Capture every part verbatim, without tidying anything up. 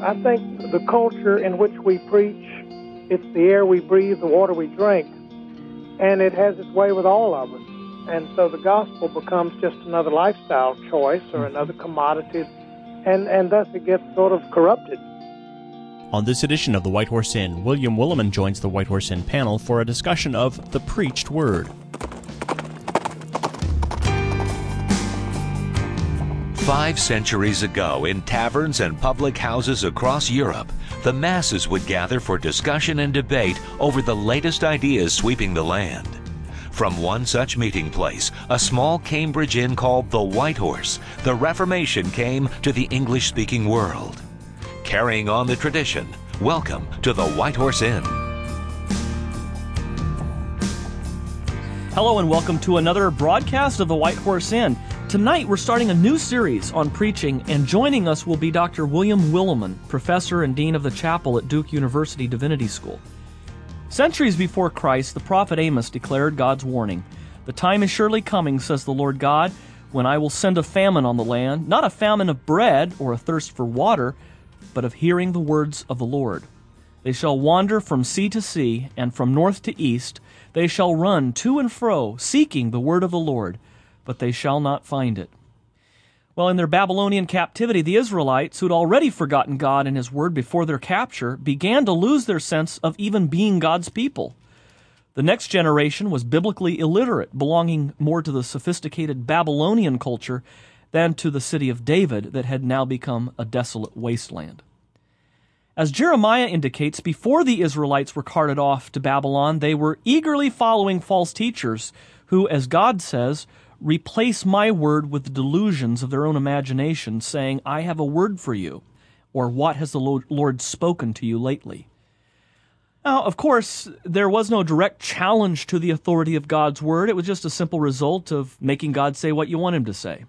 I think the culture in which we preach, it's the air we breathe, the water we drink, and it has its way with all of us. And so the gospel becomes just another lifestyle choice or another commodity, and, and thus it gets sort of corrupted. On this edition of the White Horse Inn, William Willimon joins the White Horse Inn panel for a discussion of the preached word. Five centuries ago, in taverns and public houses across Europe, the masses would gather for discussion and debate over the latest ideas sweeping the land. From one such meeting place, a small Cambridge inn called the White Horse, the Reformation came to the English-speaking world. Carrying on the tradition, welcome to the White Horse Inn. Hello and welcome to another broadcast of the White Horse Inn. Tonight we're starting a new series on preaching, and joining us will be Doctor William Willimon, professor and dean of the chapel at Duke University Divinity School. Centuries before Christ, the prophet Amos declared God's warning. "The time is surely coming, says the Lord God, when I will send a famine on the land, not a famine of bread or a thirst for water, but of hearing the words of the Lord. They shall wander from sea to sea, and from north to east. They shall run to and fro, seeking the word of the Lord, but they shall not find it." Well, in their Babylonian captivity, the Israelites, who had already forgotten God and His Word before their capture, began to lose their sense of even being God's people. The next generation was biblically illiterate, belonging more to the sophisticated Babylonian culture than to the city of David that had now become a desolate wasteland. As Jeremiah indicates, before the Israelites were carted off to Babylon, they were eagerly following false teachers who, as God says, replace my word with the delusions of their own imagination, saying, "I have a word for you," or "What has the Lord spoken to you lately?" Now, of course, there was no direct challenge to the authority of God's word. It was just a simple result of making God say what you want Him to say.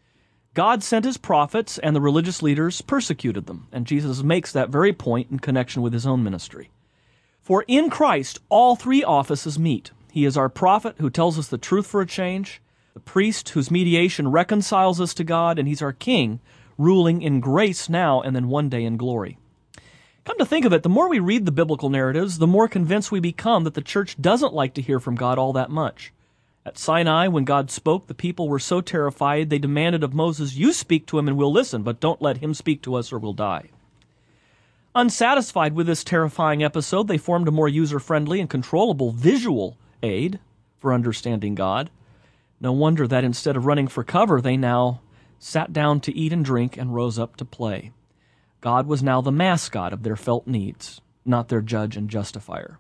God sent His prophets, and the religious leaders persecuted them, and Jesus makes that very point in connection with His own ministry. For in Christ, all three offices meet. He is our prophet who tells us the truth for a change, the priest whose mediation reconciles us to God, and He's our king, ruling in grace now and then one day in glory. Come to think of it, the more we read the biblical narratives, the more convinced we become that the church doesn't like to hear from God all that much. At Sinai, when God spoke, the people were so terrified they demanded of Moses, "You speak to him and we'll listen, but don't let him speak to us or we'll die." Unsatisfied with this terrifying episode, they formed a more user-friendly and controllable visual aid for understanding God. No wonder that instead of running for cover, they now sat down to eat and drink and rose up to play. God was now the mascot of their felt needs, not their judge and justifier.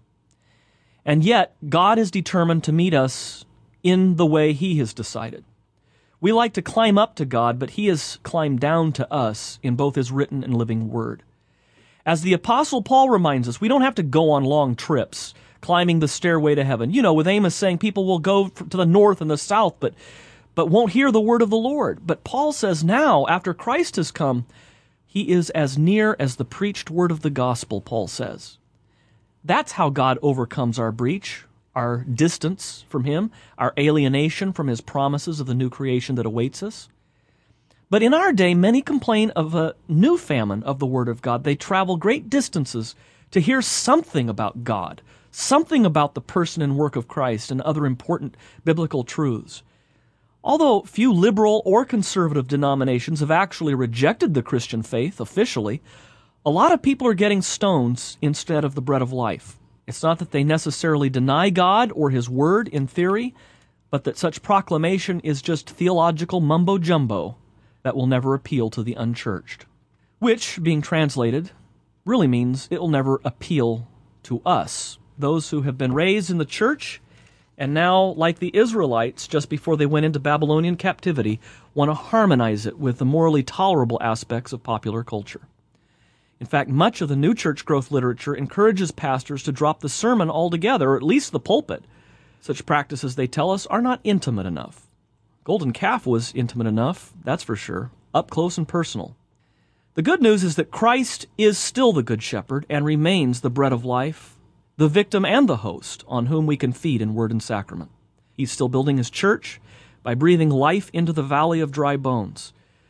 And yet, God is determined to meet us in the way He has decided. We like to climb up to God, but He has climbed down to us in both His written and living Word. As the Apostle Paul reminds us, we don't have to go on long trips, climbing the stairway to heaven. You know, with Amos saying people will go to the north and the south, but, but won't hear the word of the Lord. But Paul says now, after Christ has come, He is as near as the preached word of the gospel, Paul says. That's how God overcomes our breach, our distance from Him, our alienation from His promises of the new creation that awaits us. But in our day, many complain of a new famine of the Word of God. They travel great distances to hear something about God, something about the person and work of Christ and other important biblical truths. Although few liberal or conservative denominations have actually rejected the Christian faith officially, a lot of people are getting stones instead of the bread of life. It's not that they necessarily deny God or His Word in theory, but that such proclamation is just theological mumbo-jumbo that will never appeal to the unchurched. Which, being translated, really means it will never appeal to us, those who have been raised in the church and now, like the Israelites just before they went into Babylonian captivity, want to harmonize it with the morally tolerable aspects of popular culture. In fact, much of the new church growth literature encourages pastors to drop the sermon altogether, or at least the pulpit. Such practices, they tell us, are not intimate enough. Golden Calf was intimate enough, that's for sure, up close and personal. The good news is that Christ is still the Good Shepherd and remains the bread of life, the victim and the host on whom we can feed in word and sacrament. He's still building His church by breathing life into the valley of dry bones.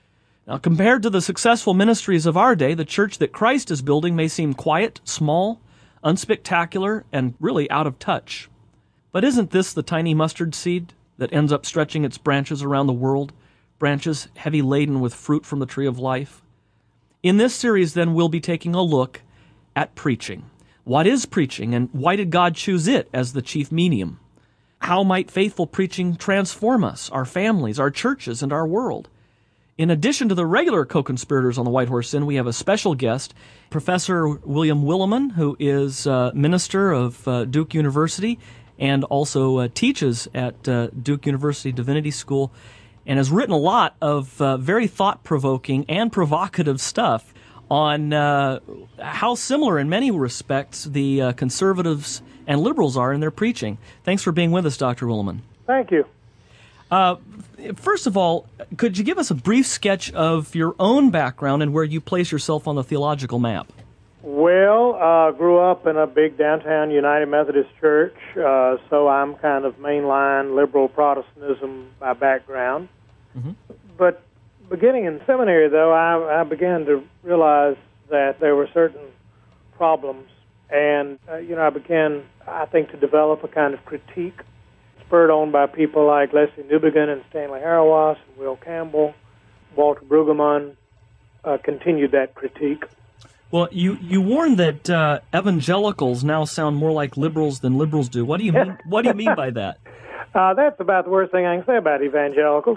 Now, compared to the successful ministries of our day, the church that Christ is building may seem quiet, small, unspectacular, and really out of touch. But isn't this the tiny mustard seed that ends up stretching its branches around the world, branches heavy laden with fruit from the tree of life? In this series, then, we'll be taking a look at preaching. What is preaching, and why did God choose it as the chief medium? How might faithful preaching transform us, our families, our churches, and our world? In addition to the regular co-conspirators on the White Horse Inn, we have a special guest, Professor William Willimon, who is uh, minister of uh, Duke University and also uh, teaches at uh, Duke University Divinity School and has written a lot of uh, very thought-provoking and provocative stuff on uh, how similar in many respects the uh, conservatives and liberals are in their preaching. Thanks for being with us, Doctor Willimon. Thank you. Uh, first of all, could you give us a brief sketch of your own background and where you place yourself on the theological map? Well, I uh, grew up in a big downtown United Methodist church, uh, so I'm kind of mainline liberal Protestantism by background. Mm-hmm. But beginning in seminary, though, I, I began to realize that there were certain problems, and, uh, you know, I began, I think, to develop a kind of critique spurred on by people like Leslie Newbigin and Stanley Hauerwas and Will Campbell. Walter Brueggemann uh, continued that critique. Well, you, you warned that uh, evangelicals now sound more like liberals than liberals do. What do you mean? What do you mean by that? Uh, that's about the worst thing I can say about evangelicals.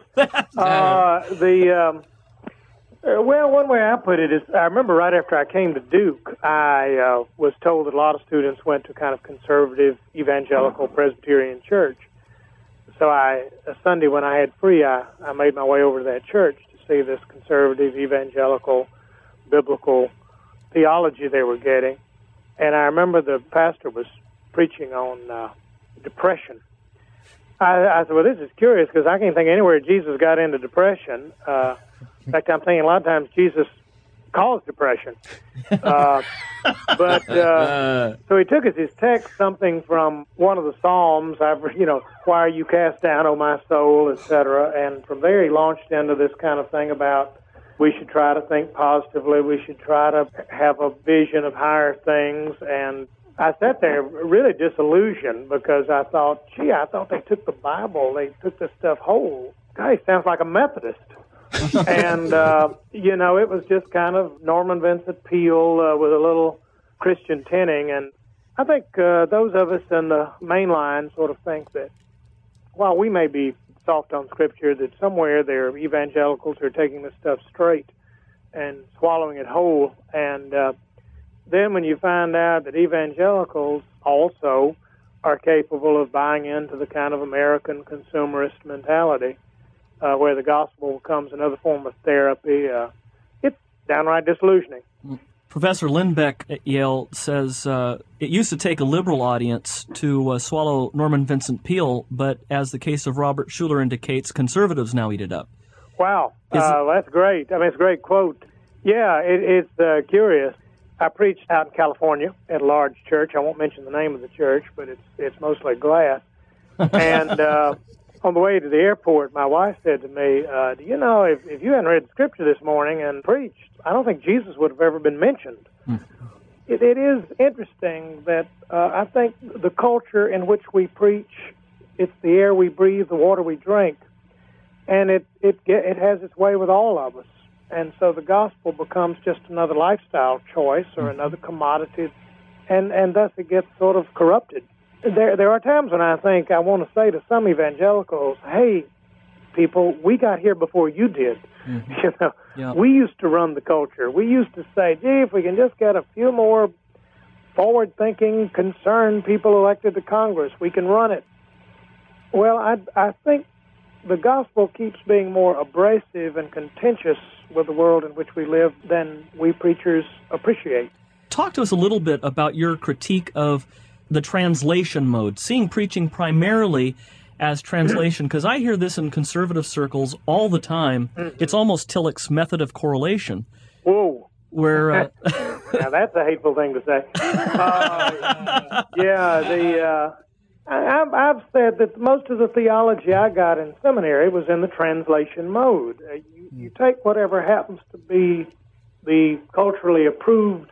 uh, the um, well, one way I put it is, I remember right after I came to Duke, I uh, was told that a lot of students went to kind of conservative evangelical Presbyterian church. So I, a Sunday when I had free, I, I made my way over to that church to see this conservative evangelical biblical theology they were getting. And I remember the pastor was preaching on uh, depression. I, I said, well, this is curious because I can't think anywhere Jesus got into depression. Uh, in fact, I'm thinking a lot of times Jesus caused depression. Uh, but uh, so he took as his text something from one of the Psalms, I've, you know, why are you cast down, O my soul, et cetera. And from there he launched into this kind of thing about we should try to think positively, we should try to have a vision of higher things. And I sat there really disillusioned because I thought, gee, I thought they took the Bible, they took this stuff whole. God, he sounds like a Methodist. and, uh, you know, it was just kind of Norman Vincent Peale uh, with a little Christian tinting. And I think uh, those of us in the main line sort of think that while we may be soft on Scripture, that somewhere there are evangelicals who are taking this stuff straight and swallowing it whole. And uh, then when you find out that evangelicals also are capable of buying into the kind of American consumerist mentality, Uh, where the gospel becomes another form of therapy, uh, it's downright disillusioning. Professor Lindbeck at Yale says uh, it used to take a liberal audience to uh, swallow Norman Vincent Peale, but as the case of Robert Schuller indicates, conservatives now eat it up. Wow, uh, that's great. I mean, it's a great quote. Yeah, it, it's uh, curious. I preached out in California at a large church. I won't mention the name of the church, but it's it's mostly glass. And uh, on the way to the airport, my wife said to me, uh, do you know, if, if you hadn't read Scripture this morning and preached, I don't think Jesus would have ever been mentioned. Mm. It, it is interesting that uh, I think the culture in which we preach, it's the air we breathe, the water we drink, and it, it, it has its way with all of us. And so the gospel becomes just another lifestyle choice or another commodity, and, and thus it gets sort of corrupted. There there are times when I think I want to say to some evangelicals, hey, people, we got here before you did. Mm-hmm. You know, yep. We used to run the culture. We used to say, gee, if we can just get a few more forward-thinking, concerned people elected to Congress, we can run it. Well, I, I think the gospel keeps being more abrasive and contentious with the world in which we live than we preachers appreciate. Talk to us a little bit about your critique of the translation mode, seeing preaching primarily as translation, because I hear this in conservative circles all the time. Mm-hmm. It's almost Tillich's method of correlation. Whoa. Where, uh, now that's a hateful thing to say. Uh, yeah, the uh, I, I've said that most of the theology I got in seminary was in the translation mode. Uh, you, you take whatever happens to be the culturally approved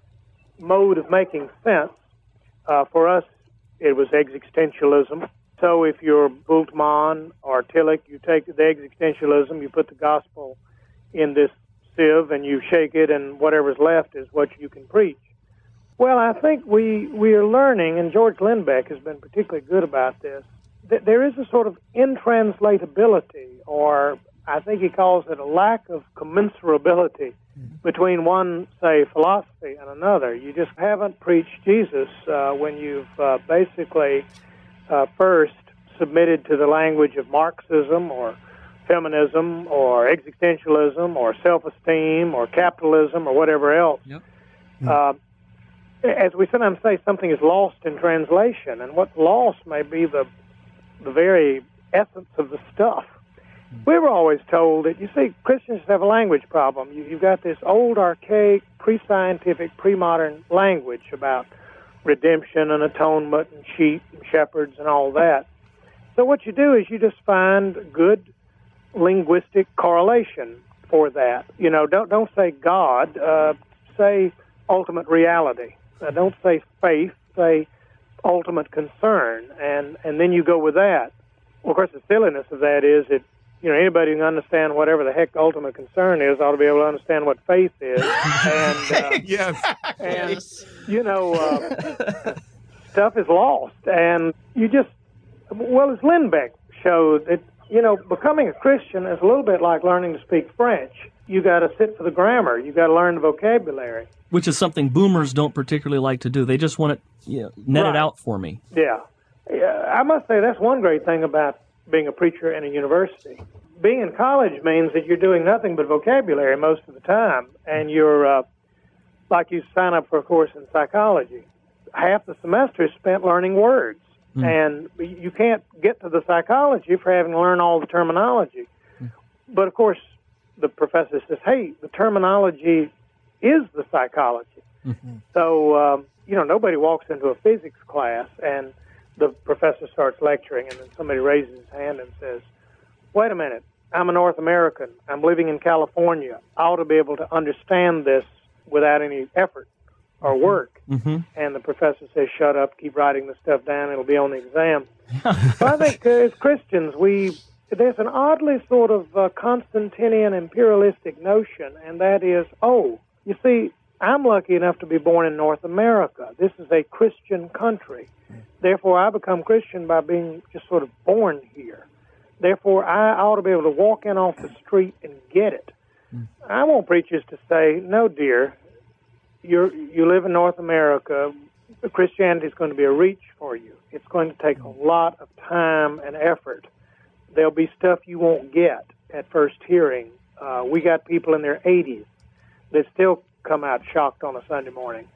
mode of making sense. Uh, for us, it was existentialism. So if you're Bultmann or Tillich, you take the existentialism, you put the gospel in this sieve, and you shake it, and whatever's left is what you can preach. Well, I think we, we are learning, and George Lindbeck has been particularly good about this, that there is a sort of intranslatability, or I think he calls it a lack of commensurability between one, say, philosophy and another. You just haven't preached Jesus uh, when you've uh, basically uh, first submitted to the language of Marxism or feminism or existentialism or self-esteem or capitalism or whatever else. Yep. Uh, as we sometimes say, something is lost in translation, and what's lost may be the the very essence of the stuff. We were always told that, you see, Christians have a language problem. You, you've got this old, archaic, pre-scientific, pre-modern language about redemption and atonement and sheep and shepherds and all that. So what you do is you just find good linguistic correlation for that. You know, don't don't say God, uh, say ultimate reality. Uh, don't say faith, say ultimate concern, and, and then you go with that. Well, of course, the silliness of that is that, you know, anybody who can understand whatever the heck ultimate concern is ought to be able to understand what faith is. And, uh, yes. And, Yes. you know, uh, stuff is lost. And you just, well, as Lindbeck showed, it, you know, becoming a Christian is a little bit like learning to speak French. You got to sit for the grammar. You got to learn the vocabulary. Which is something boomers don't particularly like to do. They just want it, you know, net Right. it out for me. Yeah. yeah. I must say that's one great thing about being a preacher in a university. Being in college means that you're doing nothing but vocabulary most of the time, and you're, uh, like you sign up for a course in psychology. Half the semester is spent learning words, mm. and you can't get to the psychology for having to learn all the terminology. Mm. But, of course, the professor says, hey, the terminology is the psychology. Mm-hmm. So, um, you know, nobody walks into a physics class and the professor starts lecturing and then somebody raises his hand and says, wait a minute, I'm a North American. I'm living in California. I ought to be able to understand this without any effort or work. Mm-hmm. And the professor says, shut up, keep writing the stuff down, it'll be on the exam. So I think uh, as Christians, we there's an oddly sort of uh, Constantinian imperialistic notion, and that is, oh, you see, I'm lucky enough to be born in North America. This is a Christian country. Therefore, I become Christian by being just sort of born here. Therefore, I ought to be able to walk in off the street and get it. Mm. I want preachers to say, no, dear, you're, you live in North America. Christianity is going to be a reach for you. It's going to take a lot of time and effort. There'll be stuff you won't get at first hearing. Uh, we got people in their eighties that still come out shocked on a Sunday morning.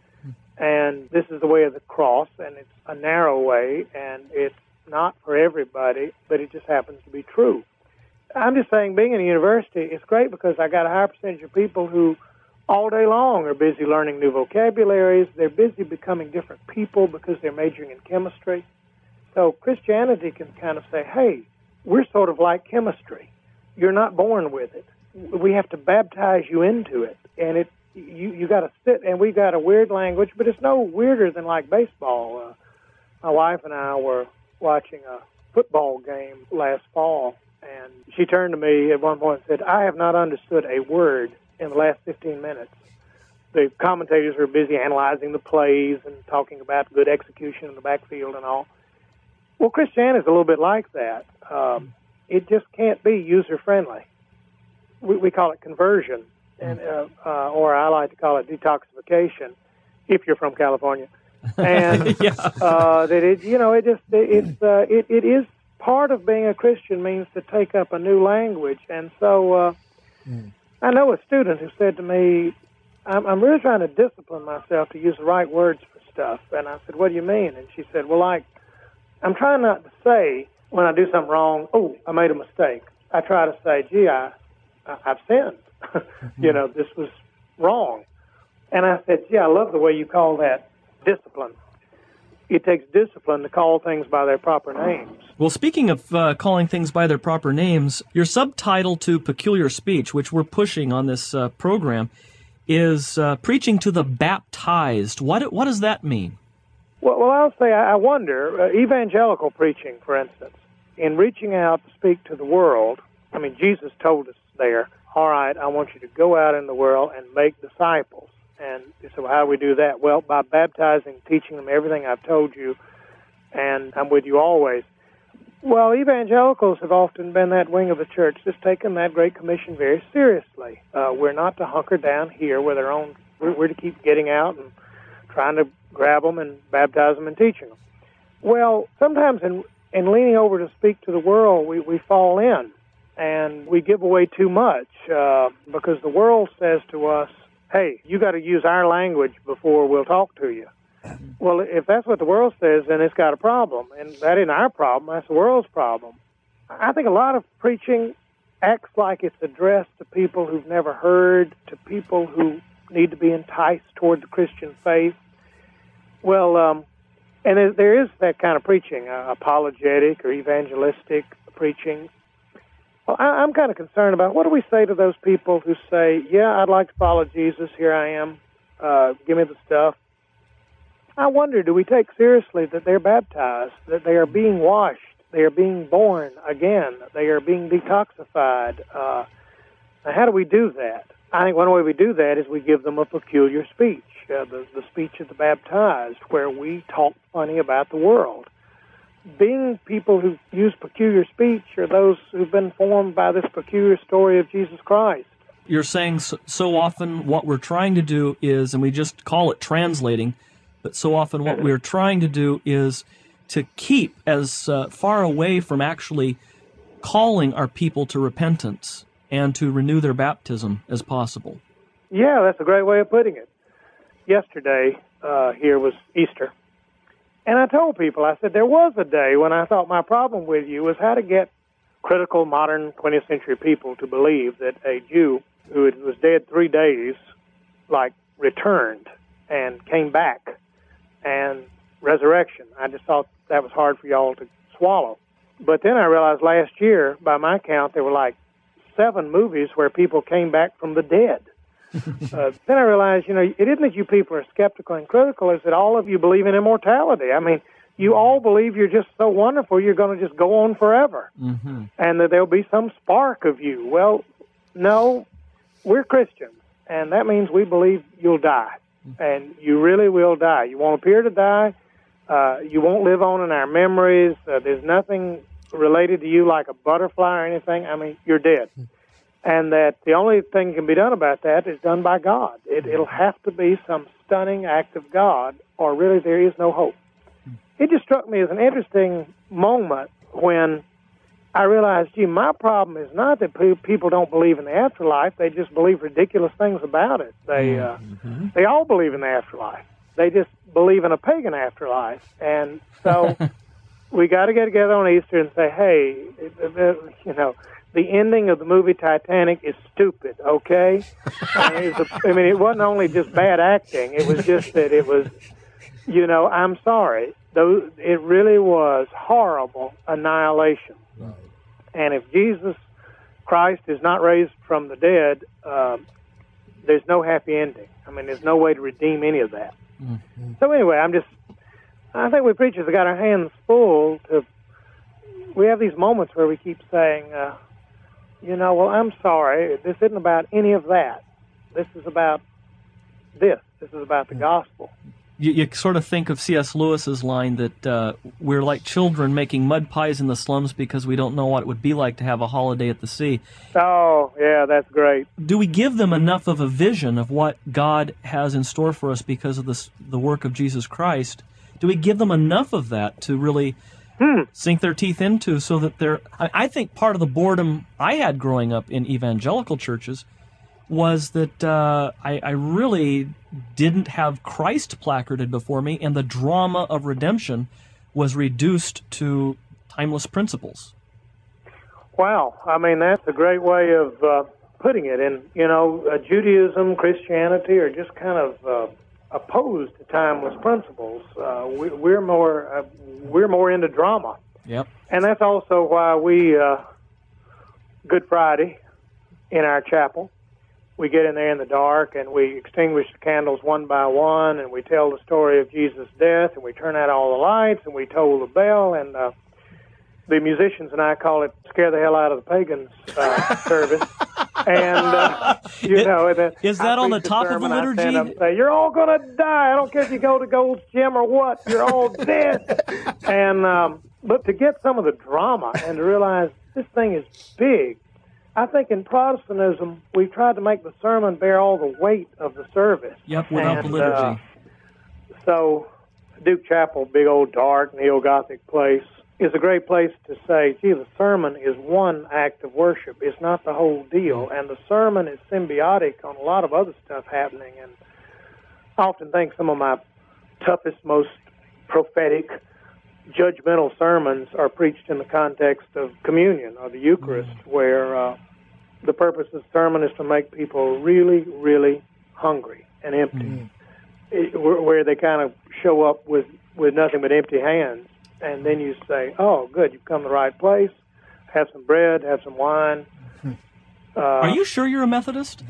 And this is the way of the cross, and it's a narrow way, and it's not for everybody, but it just happens to be true. I'm just saying, being in a university is great because I got a high percentage of people who all day long are busy learning new vocabularies. They're busy becoming different people because they're majoring in chemistry. So Christianity can kind of say, hey, we're sort of like chemistry. You're not born with it. We have to baptize you into it, and it you you got to sit, and we got a weird language, but it's no weirder than like baseball. Uh, my wife and I were watching a football game last fall, and she turned to me at one point and said, I have not understood a word in the last fifteen minutes. The commentators were busy analyzing the plays and talking about good execution in the backfield and all. Well, Christianity is a little bit like that. Um, it just can't be user-friendly. We, we call it conversion, and uh, uh, or I like to call it detoxification, if you're from California. And yeah. uh, that it, you know, it just it's uh, it it is part of being a Christian means to take up a new language, and so uh, mm. I know a student who said to me, I'm, "I'm really trying to discipline myself to use the right words for stuff." And I said, "What do you mean?" And she said, "Well, like I'm trying not to say when I do something wrong, oh, I made a mistake. I try to say, gee, I, I I've sinned. mm-hmm. You know, this was wrong." And I said, "Yeah, I love the way you call that discipline." it takes discipline to call things by their proper names. Well, speaking of uh, calling things by their proper names, your subtitle to Peculiar Speech, which we're pushing on this uh, program, is uh, Preaching to the Baptized. What what does that mean? Well, well I'll say I wonder, uh, evangelical preaching, for instance, in reaching out to speak to the world, I mean, Jesus told us there, all right, I want you to go out in the world and make disciples. And so how do we do that? Well, by baptizing, teaching them everything I've told you, and I'm with you always. Well, evangelicals have often been that wing of the church that's taken that Great Commission very seriously. Uh, we're not to hunker down here with our own, we're, we're to keep getting out and trying to grab them and baptize them and teaching them. Well, sometimes in, in leaning over to speak to the world, we, we fall in, and we give away too much uh, because the world says to us, hey, you got to use our language before we'll talk to you. Well, if that's what the world says, then it's got a problem, and that isn't our problem, that's the world's problem. I think a lot of preaching acts like it's addressed to people who've never heard, to people who need to be enticed toward the Christian faith. Well, um, and there, there is that kind of preaching, uh, apologetic or evangelistic preaching. Well, I, I'm kind of concerned about what do we say to those people who say, yeah, I'd like to follow Jesus, here I am, uh, give me the stuff. I wonder, do we take seriously that they're baptized, that they are being washed, they are being born again, they are being detoxified? Uh, now, how do we do that? I think one way we do that is we give them a peculiar speech, uh, the, the speech of the baptized, where we talk funny about the world. Being people who use peculiar speech are those who've been formed by this peculiar story of Jesus Christ. You're saying so, so often what we're trying to do is, and we just call it translating, but so often what we're trying to do is to keep as uh, far away from actually calling our people to repentance and to renew their baptism as possible. Yeah, that's a great way of putting it. Yesterday, uh, here was Easter. And I told people, I said, there was a day when I thought my problem with you was how to get critical modern twentieth century people to believe that a Jew who was dead three days, like, returned and came back, and resurrection. I just thought that was hard for y'all to swallow. But then I realized last year, by my count, there were like seven movies where people came back from the dead. uh, then I realized, you know, it isn't that you people are skeptical and critical, it's that all of you believe in immortality. I mean, you all believe you're just so wonderful, you're going to just go on forever, mm-hmm. and that there'll be some spark of you. Well, no, we're Christians, and that means we believe you'll die, and you really will die. You won't appear to die. Uh, you won't live on in our memories. Uh, there's nothing related to you like a butterfly or anything. I mean, you're dead. And that the only thing that can be done about that is done by God. It, it'll have to be some stunning act of God, or really there is no hope. It just struck me as an interesting moment when I realized, gee, my problem is not that pe- people don't believe in the afterlife. They just believe ridiculous things about it. They uh, mm-hmm. they all believe in the afterlife. They just believe in a pagan afterlife. And so we got to get together on Easter and say, hey, you know, the ending of the movie Titanic is stupid, okay? I mean, it was a, I mean, it wasn't only just bad acting. It was just that it was, you know, I'm sorry. Those, it really was horrible annihilation. Right. And if Jesus Christ is not raised from the dead, um, there's no happy ending. I mean, there's no way to redeem any of that. Mm-hmm. So anyway, I'm just, I think we preachers have got our hands full to, we have these moments where we keep saying, uh, you know, well, I'm sorry, this isn't about any of that. This is about this. This is about the gospel. You, you sort of think of C S Lewis's line that uh, we're like children making mud pies in the slums because we don't know what it would be like to have a holiday at the sea. Oh, yeah, that's great. Do we give them enough of a vision of what God has in store for us because of this, the work of Jesus Christ? Do we give them enough of that to really Hmm. sink their teeth into, so that they're... I, I think part of the boredom I had growing up in evangelical churches was that uh, I, I really didn't have Christ placarded before me, and the drama of redemption was reduced to timeless principles. Wow. I mean, that's a great way of uh, putting it. And, you know, uh, Judaism, Christianity are just kind of uh, opposed to timeless principles. Uh, we, we're more uh, we're more into drama. Yep. And that's also why we uh, Good Friday in our chapel, we get in there in the dark and we extinguish the candles one by one, and we tell the story of Jesus' death, and we turn out all the lights, and we toll the bell, and uh, the musicians and I call it "Scare the Hell Out of the Pagans" uh, service. And, uh, you it, know, and then is that on the top of the liturgy? I stand up and say, "You're all going to die. I don't care if you go to Gold's Gym or what. You're all dead." And, um, but to get some of the drama and to realize this thing is big, I think in Protestantism, we tried to make the sermon bear all the weight of the service. Yep, without and, the liturgy. Uh, so Duke Chapel, big old dark neo-Gothic place, is a great place to say, gee, the sermon is one act of worship. It's not the whole deal. And the sermon is symbiotic on a lot of other stuff happening. And I often think some of my toughest, most prophetic, judgmental sermons are preached in the context of communion or the Eucharist, mm-hmm. where uh, the purpose of the sermon is to make people really, really hungry and empty, mm-hmm. it, where they kind of show up with, with nothing but empty hands. And then you say, oh, good, you've come to the right place. Have some bread, have some wine. Uh, Are you sure you're a Methodist?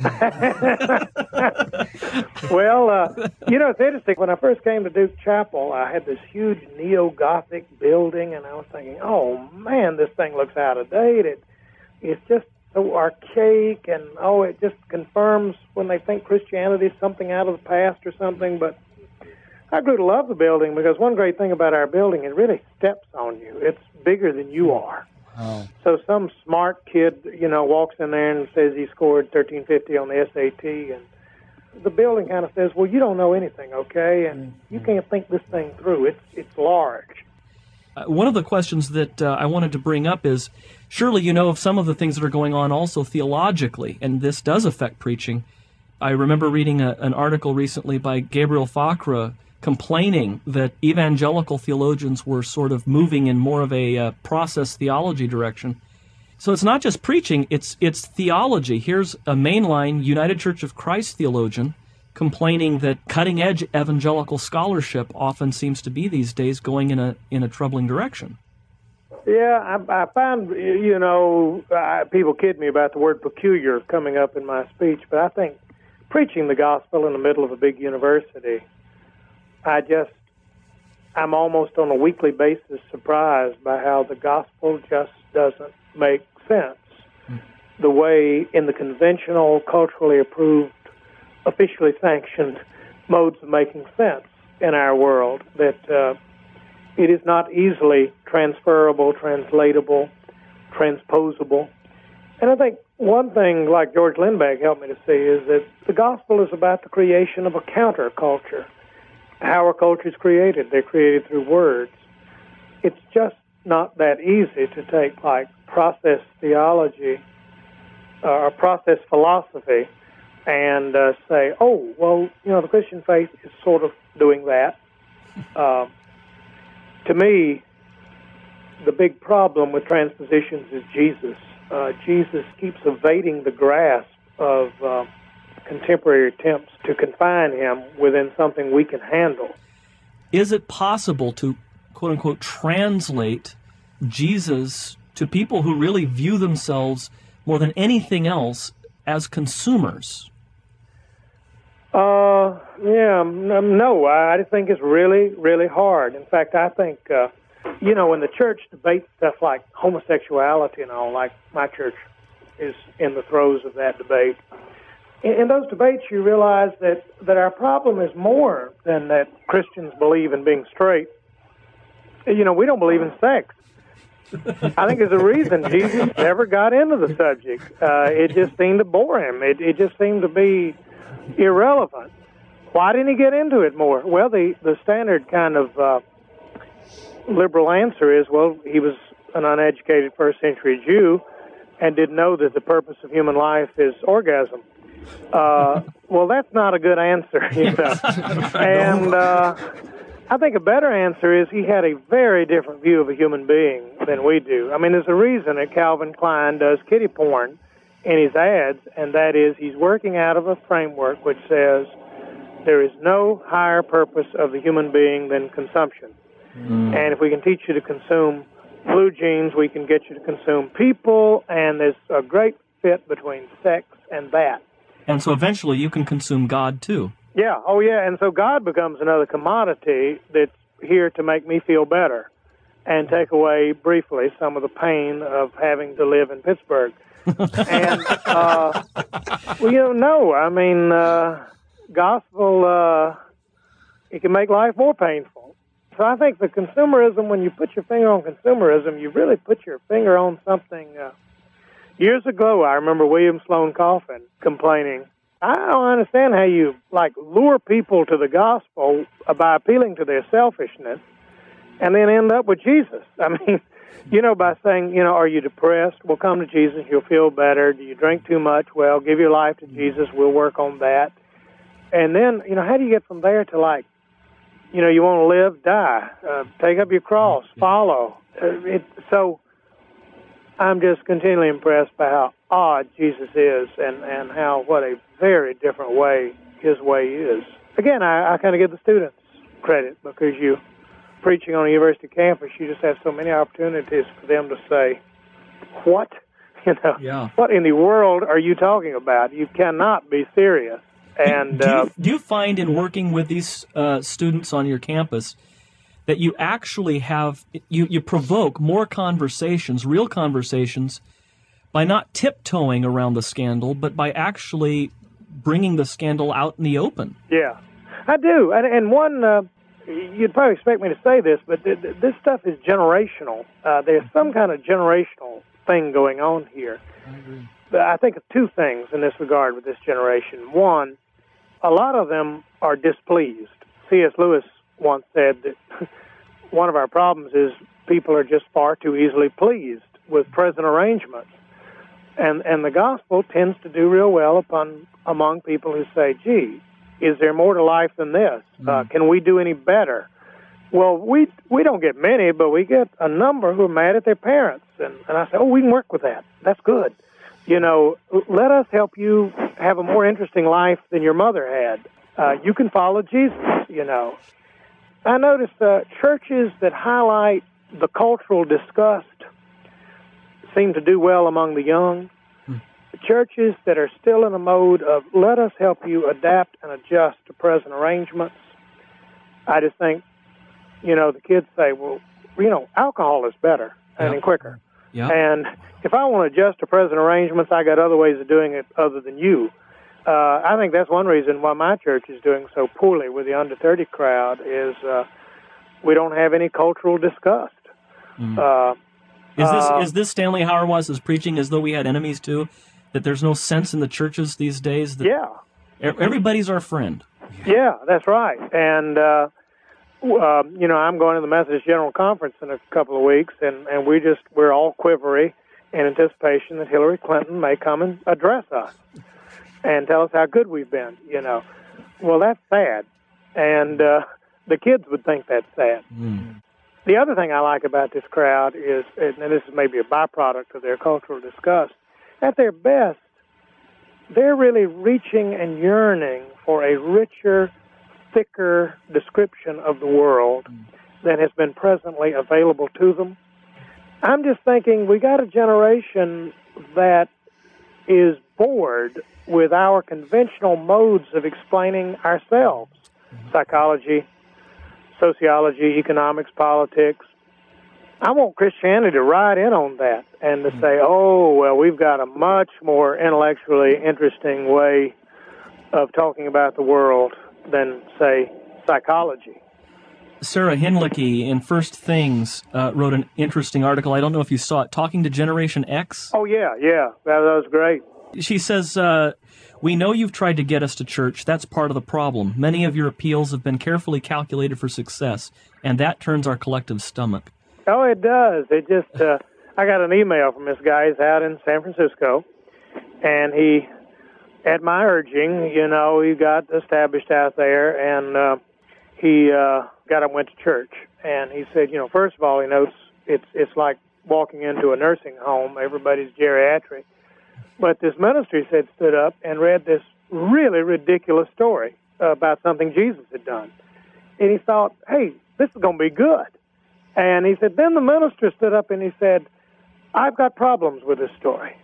Well, uh, you know, it's interesting. When I first came to Duke Chapel, I had this huge neo-Gothic building, and I was thinking, oh, man, this thing looks out of date. It, it's just so archaic, and, oh, it just confirms when they think Christianity is something out of the past or something, but I grew to love the building because one great thing about our building, it really steps on you. It's bigger than you are. Oh. So some smart kid, you know, walks in there and says he scored thirteen fifty on the S A T, and the building kind of says, well, you don't know anything, okay? And mm-hmm. you can't think this thing through. It's, it's large. Uh, one of the questions that uh, I wanted to bring up is, surely you know of some of the things that are going on also theologically, and this does affect preaching. I remember reading a, an article recently by Gabriel Fakra complaining that evangelical theologians were sort of moving in more of a uh, process theology direction. So it's not just preaching, it's it's theology. Here's a mainline United Church of Christ theologian complaining that cutting-edge evangelical scholarship often seems to be these days going in a in a troubling direction. Yeah, I, I find, you know, I, people kid me about the word peculiar coming up in my speech, but I think preaching the gospel in the middle of a big university, I just, I'm almost on a weekly basis surprised by how the gospel just doesn't make sense. Mm. The way in the conventional, culturally approved, officially sanctioned modes of making sense in our world, that uh, it is not easily transferable, translatable, transposable. And I think one thing, like George Lindbergh helped me to see, is that the gospel is about the creation of a counterculture. How are cultures created? They're created through words. It's just not that easy to take, like, process theology or uh, process philosophy and uh, say, oh, well, you know, the Christian faith is sort of doing that. Uh, to me, the big problem with transpositions is Jesus. Uh, Jesus keeps evading the grasp of Uh, contemporary attempts to confine him within something we can handle. Is it possible to, quote-unquote, translate Jesus to people who really view themselves more than anything else as consumers? Uh, yeah, no, I think it's really, really hard. In fact, I think, uh, you know, when the church debates stuff like homosexuality and all, like my church is in the throes of that debate, in those debates, you realize that, that our problem is more than that Christians believe in being straight. You know, we don't believe in sex. I think there's a reason Jesus never got into the subject. Uh, it just seemed to bore him. It, it just seemed to be irrelevant. Why didn't he get into it more? Well, the, the standard kind of uh, liberal answer is, well, he was an uneducated first-century Jew and didn't know that the purpose of human life is orgasm. Uh, well, that's not a good answer, you know. And uh, I think a better answer is he had a very different view of a human being than we do. I mean, there's a reason that Calvin Klein does kiddie porn in his ads, and that is he's working out of a framework which says There is no higher purpose of the human being than consumption. Mm. And if we can teach you to consume blue jeans, we can get you to consume people, and there's a great fit between sex and that. And so eventually you can consume God, too. Yeah, oh yeah, and so God becomes another commodity that's here to make me feel better and take away, briefly, some of the pain of having to live in Pittsburgh. and, uh, well, you know, no, I mean, uh, gospel, uh, it can make life more painful. So I think the consumerism, when you put your finger on consumerism, you really put your finger on something. Uh, years ago, I remember William Sloane Coffin complaining, I don't understand how you, like, lure people to the gospel by appealing to their selfishness and then end up with Jesus. I mean, you know, by saying, you know, are you depressed? Well, come to Jesus, you'll feel better. Do you drink too much? Well, give your life to Jesus, we'll work on that. And then, you know, how do you get from there to, like, you know, you want to live, die, uh, take up your cross, follow. Uh, it, so I'm just continually impressed by how odd Jesus is and, and how, what a very different way his way is. Again, I, I kind of give the students credit because you, preaching on a university campus, you just have so many opportunities for them to say, what? You know, yeah. What in the world are you talking about? You cannot be serious. And do, do, you, uh, do you find in working with these uh, students on your campus that you actually have, you, you provoke more conversations, real conversations, by not tiptoeing around the scandal, but by actually bringing the scandal out in the open? Yeah, I do. And, and one, uh, you'd probably expect me to say this, but th- th- this stuff is generational. Uh, there's some kind of generational thing going on here. I agree. But I think of two things in this regard with this generation. One, a lot of them are displeased. C S. Lewis once said that one of our problems is people are just far too easily pleased with present arrangements. And and the gospel tends to do real well upon among people who say, gee, is there more to life than this? Mm. Uh, can we do any better? Well, we we don't get many, but we get a number who are mad at their parents. And, and I say, oh, we can work with that. That's good. You know, let us help you have a more interesting life than your mother had. Uh, you can follow Jesus, you know. I noticed uh, churches that highlight the cultural disgust seem to do well among the young. Hmm. Churches that are still in a mode of let us help you adapt and adjust to present arrangements. I just think, you know, the kids say, well, you know, alcohol is better and yep. quicker. Yep. And if I want to adjust to present arrangements, I got other ways of doing it other than you. Uh, I think that's one reason why my church is doing so poorly with the under thirty crowd is uh, we don't have any cultural disgust. Mm. Uh, is this uh, is this Stanley Hauerwas' preaching as though we had enemies too? That there's no sense in the churches these days? That yeah. Everybody's our friend. Yeah, that's right. And, uh, uh, you know, I'm going to the Methodist General Conference in a couple of weeks, and, and we just, we're all quivery in anticipation that Hillary Clinton may come and address us and tell us how good we've been, you know. Well, that's sad. And uh, the kids would think that's sad. Mm. The other thing I like about this crowd is, and this is maybe a byproduct of their cultural disgust, at their best, they're really reaching and yearning for a richer, thicker description of the world mm. than has been presently available to them. I'm just thinking we got a generation that is bored with our conventional modes of explaining ourselves. Psychology, sociology, economics, politics. I want Christianity to ride in on that and to say, oh, well, we've got a much more intellectually interesting way of talking about the world than, say, psychology. Sarah Hinlicky in First Things uh, wrote an interesting article. I don't know if you saw it, Talking to Generation X. Oh, yeah, yeah. That, that was great. She says, uh, we know you've tried to get us to church. That's part of the problem. Many of your appeals have been carefully calculated for success, and that turns our collective stomach. Oh, it does. It just, uh, I got an email from this guy. He's out in San Francisco, and he, at my urging, you know, he got established out there, and uh, he uh, got up, went to church, and he said, you know, first of all, he notes it's it's like walking into a nursing home. Everybody's geriatric. But this ministry said stood up and read this really ridiculous story about something Jesus had done. And he thought, hey, this is going to be good. And he said, then the minister stood up and he said, I've got problems with this story.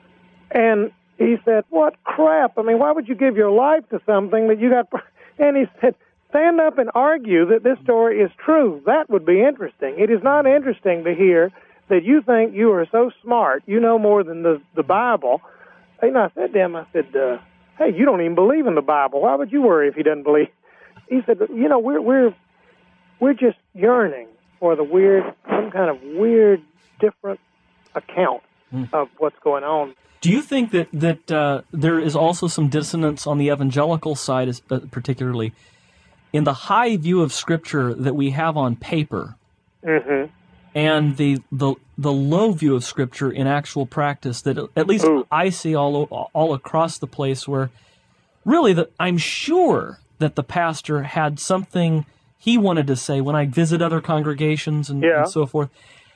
And he said, what crap? I mean, why would you give your life to something that you got... And he said, stand up and argue that this story is true. That would be interesting. It is not interesting to hear that you think you are so smart, you know more than the, the Bible. And I said to him, I said, uh, hey, you don't even believe in the Bible. Why would you worry if you doesn't believe? He said, you know, we're we're we're just yearning for the weird, some kind of weird, different account mm. of what's going on. Do you think that that uh, there is also some dissonance on the evangelical side, uh, particularly in the high view of Scripture that we have on paper, mm-hmm. and the, the the low view of Scripture in actual practice that at least Ooh. I see all all across the place, where really that I'm sure that the pastor had something he wanted to say when I visit other congregations and, yeah. and so forth.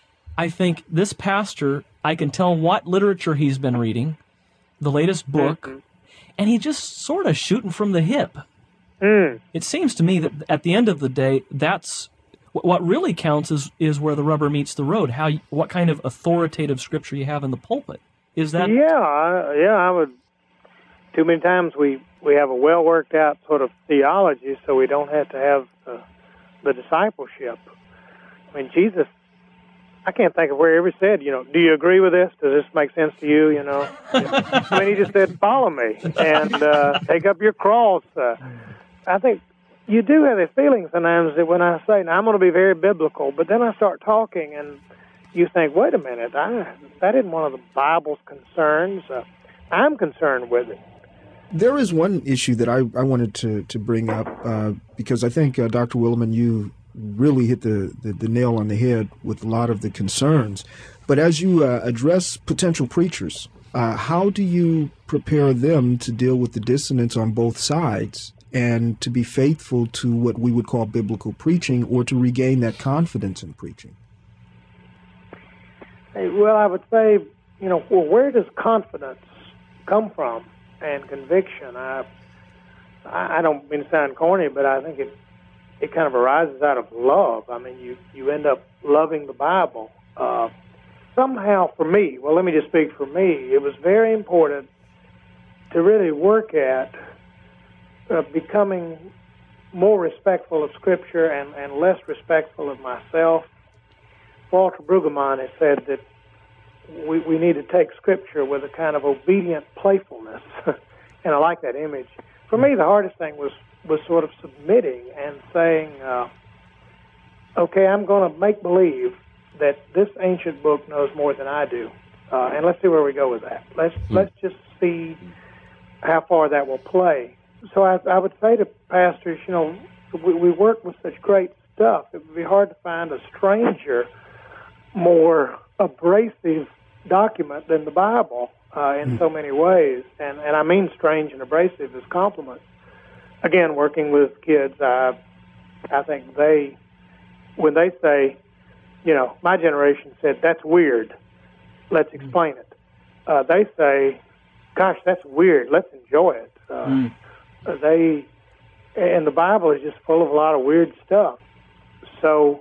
I think this pastor, I can tell what literature he's been reading, the latest book, mm-hmm. and he's just sort of shooting from the hip. Mm. It seems to me that at the end of the day, that's what really counts is is where the rubber meets the road. How, what kind of authoritative Scripture you have in the pulpit. Is that? Yeah, I, yeah. I would. Too many times we, we have a well worked out sort of theology, so we don't have to have the, the discipleship. I mean, Jesus. I can't think of where he ever said, you know, do you agree with this? Does this make sense to you? You know, I mean, he just said, follow me and uh, take up your cross. Uh, I think you do have a feeling sometimes that when I say, now I'm going to be very biblical, but then I start talking and you think, wait a minute, I, that isn't one of the Bible's concerns. Uh, I'm concerned with it. There is one issue that I, I wanted to, to bring up uh, because I think, uh, Doctor Willimon, you really hit the, the, the nail on the head with a lot of the concerns. But as you uh, address potential preachers, uh, how do you prepare them to deal with the dissonance on both sides and to be faithful to what we would call biblical preaching, or to regain that confidence in preaching? Hey, well, I would say, you know, well, where does confidence come from and conviction? I, I don't mean to sound corny, but I think it it kind of arises out of love. I mean, you, you end up loving the Bible. Uh, somehow, for me, well, let me just speak for me, it was very important to really work at uh, becoming more respectful of Scripture and, and less respectful of myself. Walter Brueggemann has said that we, we need to take Scripture with a kind of obedient playfulness, and I like that image. For me, the hardest thing was was sort of submitting and saying, uh, okay, I'm going to make believe that this ancient book knows more than I do, uh, and let's see where we go with that. Let's mm. let's just see how far that will play. So I, I would say to pastors, you know, we, we work with such great stuff. It would be hard to find a stranger, more abrasive document than the Bible uh, in mm. so many ways, and and I mean strange and abrasive as compliments. Again, working with kids, I, I think they, when they say, you know, my generation said, that's weird, let's explain it. Uh, they say, gosh, that's weird, let's enjoy it. Uh, mm. They, and the Bible is just full of a lot of weird stuff. So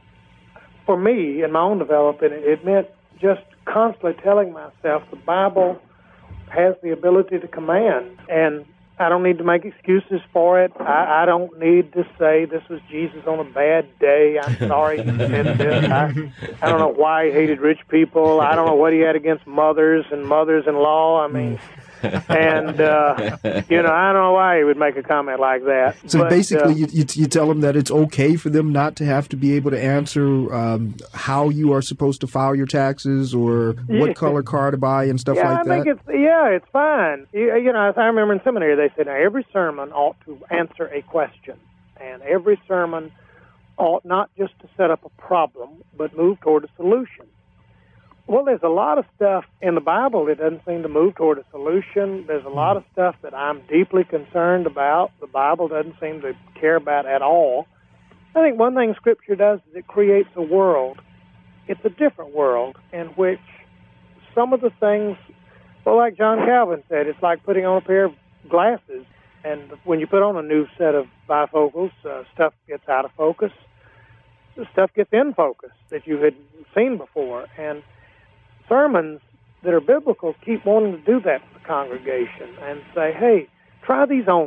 for me, in my own development, it meant just constantly telling myself the Bible has the ability to command, and I don't need to make excuses for it. I, I don't need to say this was Jesus on a bad day. I'm sorry he said this. I, I don't know why he hated rich people. I don't know what he had against mothers and mothers-in-law. I mean, and, uh, you know, I don't know why he would make a comment like that. So but, basically, uh, you, you, you tell them that it's okay for them not to have to be able to answer um, how you are supposed to file your taxes or what yeah. color car to buy and stuff yeah, like I that? Think it's, yeah, it's fine. You, you know, as I remember in seminary, they said, now, every sermon ought to answer a question, and every sermon ought not just to set up a problem, but move toward a solution. Well, there's a lot of stuff in the Bible that doesn't seem to move toward a solution. There's a lot of stuff that I'm deeply concerned about. The Bible doesn't seem to care about at all. I think one thing Scripture does is it creates a world. It's a different world in which some of the things, well, like John Calvin said, it's like putting on a pair of glasses, and when you put on a new set of bifocals, uh, stuff gets out of focus, stuff gets in focus that you had seen before. And sermons that are biblical keep wanting to do that for the congregation and say, hey, try these on.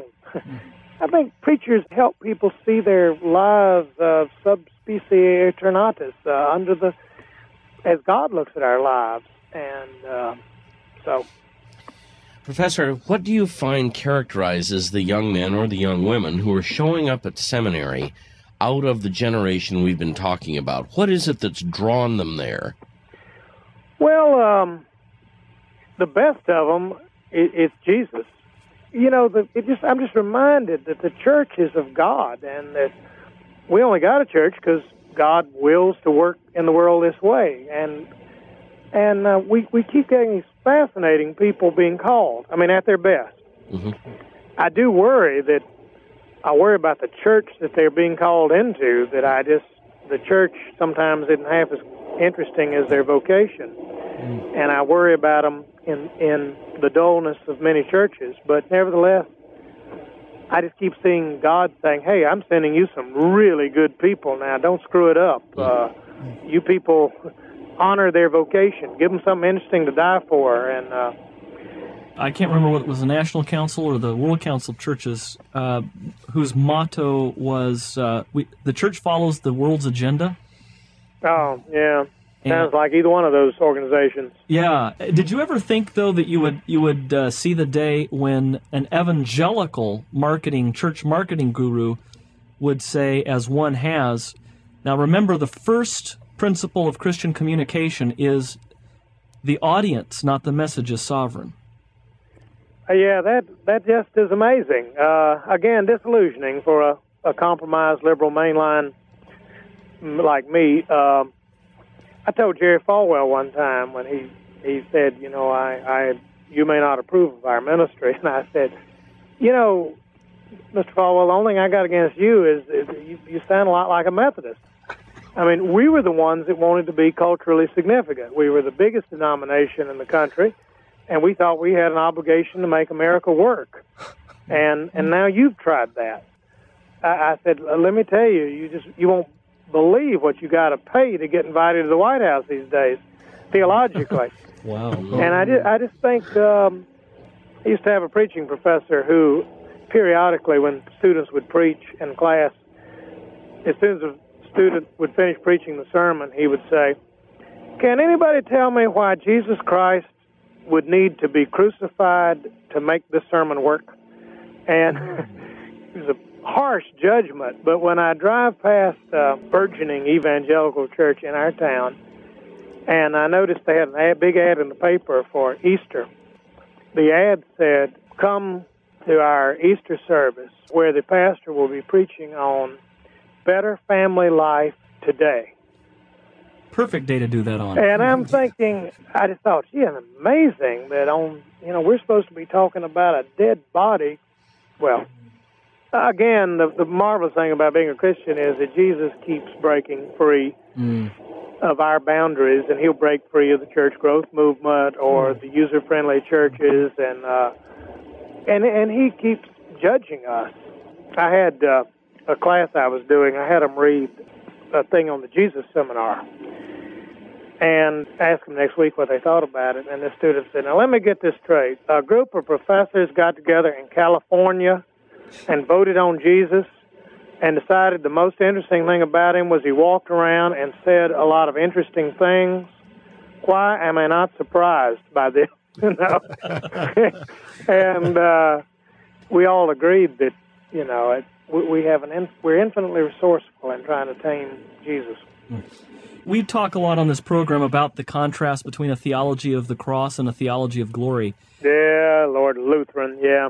I think preachers help people see their lives of sub specie aeternatus uh, under the, as God looks at our lives. And uh, so... Professor, what do you find characterizes the young men or the young women who are showing up at seminary out of the generation we've been talking about? What is it that's drawn them there? Well, um, the best of them is, is Jesus. You know, the, it just I'm just reminded that the church is of God, and that we only got a church because God wills to work in the world this way. And and uh, we, we keep getting these fascinating people being called, I mean, at their best. Mm-hmm. I do worry that, I worry about the church that they're being called into, that I just, the church sometimes isn't half as interesting as their vocation. Mm. And I worry about them in, in the dullness of many churches. But nevertheless, I just keep seeing God saying, hey, I'm sending you some really good people now. Don't screw it up. Uh, you people honor their vocation. Give them something interesting to die for. And uh, I can't remember what it was, the National Council or the World Council of Churches, uh, whose motto was, uh, we, the church follows the world's agenda. Oh, yeah. Sounds like either one of those organizations. Yeah. Did you ever think, though, that you would you would uh, see the day when an evangelical marketing, church marketing guru would say, as one has, now remember, the first principle of Christian communication is the audience, not the message, is sovereign. Uh, yeah, that that just is amazing. Uh, again, disillusioning for a, a compromised liberal mainline like me. Uh, I told Jerry Falwell one time when he, he said, you know, I, I you may not approve of our ministry, and I said, you know, Mister Falwell, the only thing I got against you is, is you, you sound a lot like a Methodist. I mean, we were the ones that wanted to be culturally significant. We were the biggest denomination in the country, and we thought we had an obligation to make America work. And and now you've tried that. I, I said, let me tell you, you just you won't believe what you got to pay to get invited to the White House these days, theologically. Wow. And I just, I just think um, I used to have a preaching professor who periodically, when students would preach in class, as soon as a student would finish preaching the sermon, he would say, can anybody tell me why Jesus Christ would need to be crucified to make this sermon work? And it was a harsh judgment, but when I drive past a burgeoning evangelical church in our town, and I noticed they had a big ad in the paper for Easter, the ad said, come to our Easter service where the pastor will be preaching on better family life today. Perfect day to do that on. And I'm thinking, I just thought, gee, it's amazing that on, you know, we're supposed to be talking about a dead body. Well, again, the, the marvelous thing about being a Christian is that Jesus keeps breaking free mm. of our boundaries, and he'll break free of the church growth movement or mm. the user-friendly churches, and uh, and and he keeps judging us. I had uh, a class I was doing, I had them read a thing on the Jesus Seminar and ask them next week what they thought about it, and the student said, now let me get this straight. A group of professors got together in California and voted on Jesus and decided the most interesting thing about him was he walked around and said a lot of interesting things. Why am I not surprised by this? You know? And uh, we all agreed that, you know, it, we, we have an in, we're infinitely resourceful in trying to tame Jesus. We talk a lot on this program about the contrast between a theology of the cross and a theology of glory. Yeah, Lord, Lutheran, yeah.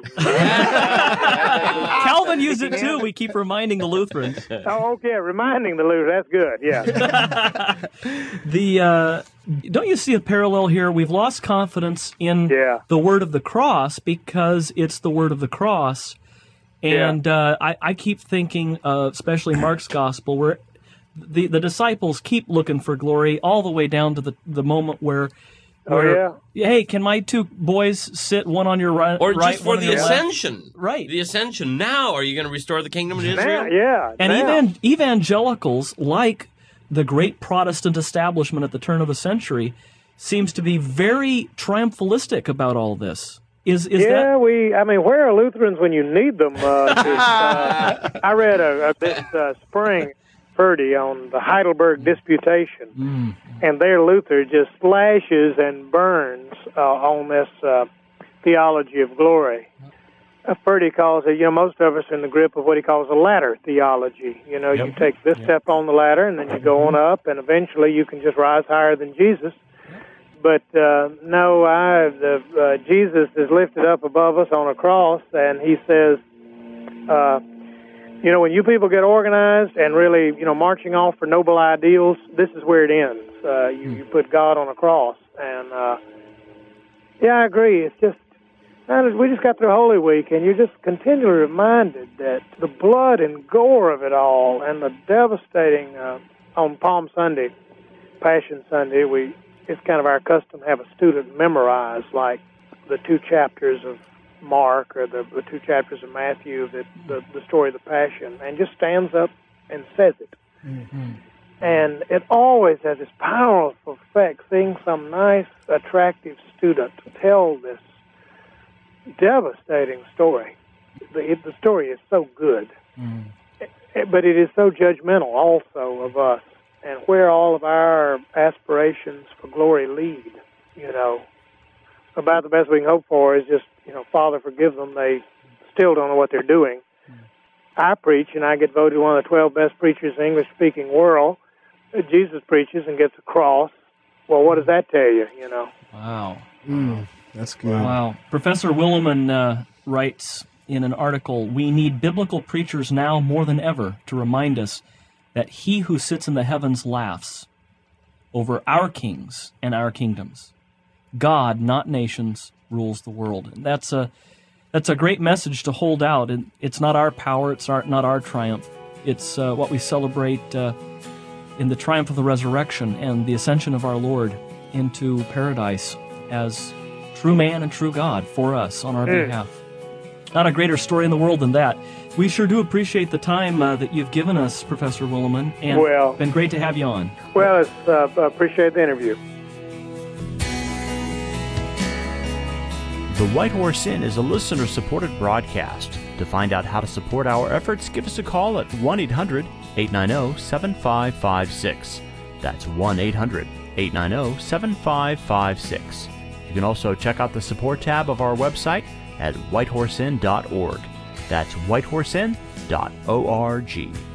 Calvin used it too. We keep reminding the Lutherans. Oh, okay, reminding the Lutherans. That's good, yeah. the uh, don't you see a parallel here? We've lost confidence in yeah. the word of the cross because it's the word of the cross. And yeah. uh, I, I keep thinking, uh, especially Mark's gospel, where the, the disciples keep looking for glory all the way down to the, the moment where Oh, yeah? Hey, can my two boys sit one on your right, Or right, just for one on the your left? ascension. Right. The ascension. Now, are you going to restore the kingdom of Israel? Now, yeah. And now. even evangelicals, like the great Protestant establishment at the turn of the century, seems to be very triumphalistic about all this. Is is yeah, that? we. I mean, where are Lutherans when you need them? Uh, to, uh, I read a, a, this uh, spring Purdy on the Heidelberg Disputation, Mm. and there Luther just slashes and burns uh, on this uh, theology of glory. Uh, Purdy calls it, you know, most of us are in the grip of what he calls a ladder theology. You know, Yep. you take this Yep. step on the ladder, and then you go on up, and eventually you can just rise higher than Jesus. But uh, no, I, the, uh, Jesus is lifted up above us on a cross, and he says, uh, you know, when you people get organized and really, you know, marching off for noble ideals, this is where it ends. Uh, you, you put God on a cross. And, uh, yeah, I agree. It's just, man, we just got through Holy Week, and you're just continually reminded that the blood and gore of it all and the devastating, uh, on Palm Sunday, Passion Sunday, we it's kind of our custom to have a student memorize, like, the two chapters of Mark or the, the two chapters of Matthew, that the, the story of the Passion, and just stands up and says it. Mm-hmm. And it always has this powerful effect, seeing some nice, attractive student tell this devastating story. The, it, the story is so good, Mm. it, but it is so judgmental also of us and where all of our aspirations for glory lead, you know. About the best we can hope for is just, you know, Father, forgive them. They still don't know what they're doing. Mm. I preach, and I get voted one of the twelve best preachers in the English-speaking world. Jesus preaches and gets a cross. Well, what does that tell you, you know? Wow. Mm, that's good. Wow. Professor Willimon uh, writes in an article, "We need biblical preachers now more than ever to remind us that he who sits in the heavens laughs over our kings and our kingdoms. God, not nations, rules the world." And that's a that's a great message to hold out. And it's not our power, it's our, not our triumph. It's uh, what we celebrate uh, in the triumph of the resurrection and the ascension of our Lord into paradise as true man and true God for us on our Mm. behalf. Not a greater story in the world than that. We sure do appreciate the time uh, that you've given us, Professor Willimon, and Well- it's been great to have you on. Well, it's, uh, I appreciate the interview. The White Horse Inn is a listener-supported broadcast. To find out how to support our efforts, give us a call at one eight hundred eight nine zero seven five five six. That's one eight hundred eight nine zero seven five five six. You can also check out the support tab of our website at whitehorseinn dot org. That's whitehorseinn dot org.